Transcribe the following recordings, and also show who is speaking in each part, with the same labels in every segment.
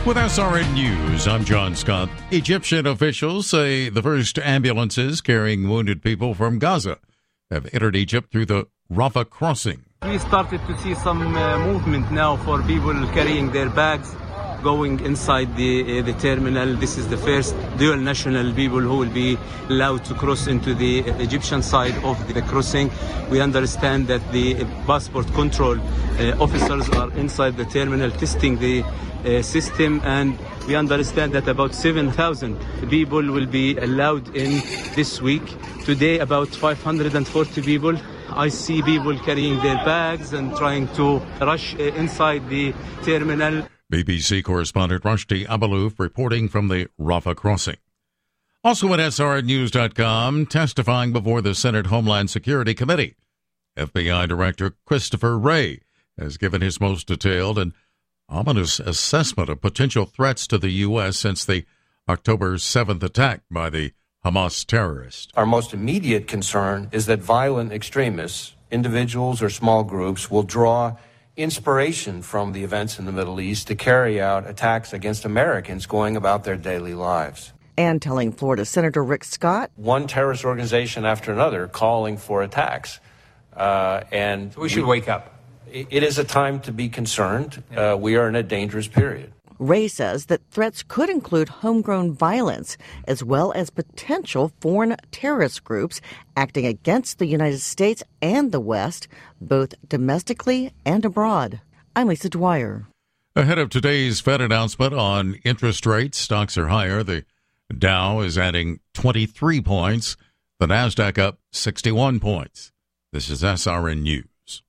Speaker 1: With SRN News, I'm John Scott. Egyptian officials say the first ambulances carrying wounded people from Gaza have entered Egypt through the Rafah crossing.
Speaker 2: We started to see some movement now for people carrying their bags going inside the terminal. This is the first dual national people who will be allowed to cross into the Egyptian side of the crossing. We understand that the passport control officers are inside the terminal testing the system, and we understand that about 7,000 people will be allowed in this week. Today, about 540 people. I see people carrying their bags and trying to rush inside the terminal.
Speaker 1: BBC correspondent Rushdie Abaloof reporting from the Rafah crossing. Also at SRNnews.com, testifying before the Senate Homeland Security Committee, FBI Director Christopher Wray has given his most detailed and ominous assessment of potential threats to the U.S. since the October 7th attack by the Hamas terrorists.
Speaker 3: Our most immediate concern is that violent extremists, individuals or small groups, will draw inspiration from the events in the Middle East to carry out attacks against Americans going about their daily lives.
Speaker 4: And telling Florida Senator Rick Scott,
Speaker 3: one terrorist organization after another calling for attacks. And
Speaker 5: we should wake up.
Speaker 3: It is a time to be concerned. We are in a dangerous period.
Speaker 4: Wray says that threats could include homegrown violence as well as potential foreign terrorist groups acting against the United States and the West, both domestically and abroad. I'm Lisa Dwyer.
Speaker 1: Ahead of today's Fed announcement on interest rates, stocks are higher. The Dow is adding 23 points. The Nasdaq up 61 points. This is SRN News.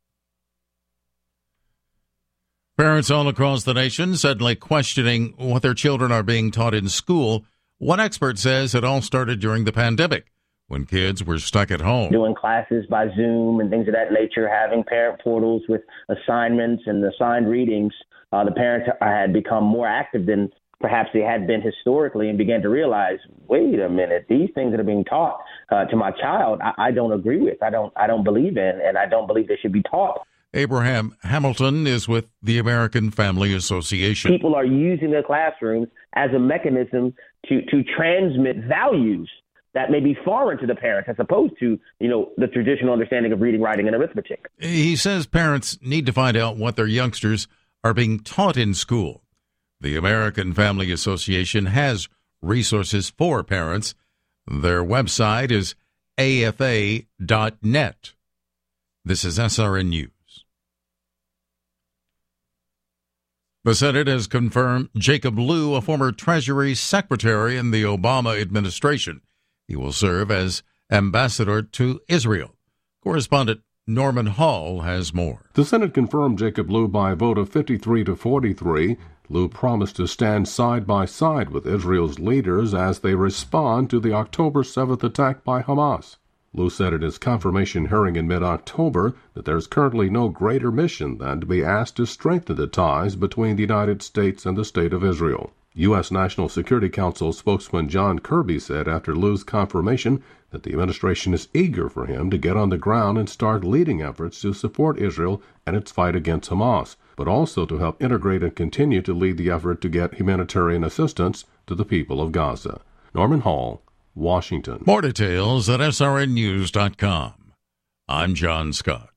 Speaker 1: Parents all across the nation suddenly questioning what their children are being taught in school. One expert says it all started during the pandemic when kids were stuck at home.
Speaker 6: Doing classes by Zoom and things of that nature, having parent portals with assignments and assigned readings, the parents had become more active than perhaps they had been historically and began to realize, wait a minute, these things that are being taught to my child, I don't agree with, I don't believe in, and I don't believe they should be taught.
Speaker 1: Abraham Hamilton is with the American Family Association.
Speaker 6: People are using their classrooms as a mechanism to transmit values that may be foreign to the parents as opposed to, the traditional understanding of reading, writing, and arithmetic.
Speaker 1: He says parents need to find out what their youngsters are being taught in school. The American Family Association has resources for parents. Their website is afa.net. This is SRN News. The Senate has confirmed Jacob Lew, a former Treasury Secretary in the Obama administration. He will serve as ambassador to Israel. Correspondent Norman Hall has more.
Speaker 7: The Senate confirmed Jacob Lew by a vote of 53 to 43. Lew promised to stand side by side with Israel's leaders as they respond to the October 7th attack by Hamas. Lew said at his confirmation hearing in mid-October that there is currently no greater mission than to be asked to strengthen the ties between the United States and the State of Israel. U.S. National Security Council spokesman John Kirby said after Lew's confirmation that the administration is eager for him to get on the ground and start leading efforts to support Israel and its fight against Hamas, but also to help integrate and continue to lead the effort to get humanitarian assistance to the people of Gaza. Norman Hall, Washington.
Speaker 1: More details at srnnews.com. I'm John Scott.